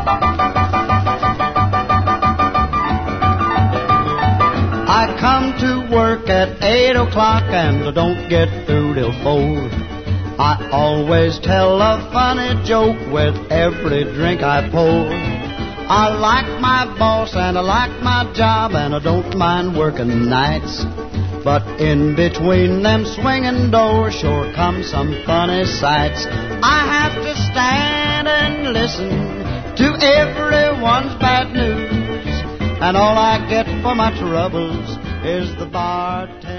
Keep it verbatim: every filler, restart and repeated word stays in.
I come to work at eight o'clock and I don't get through till four. I always tell a funny joke with every drink I pour. I like my boss and I like my job and I don't mind working nights. But in between them swinging doors sure come some funny sights. I have to stand and listen to everyone's bad news, and all I get for my troubles is the bartender.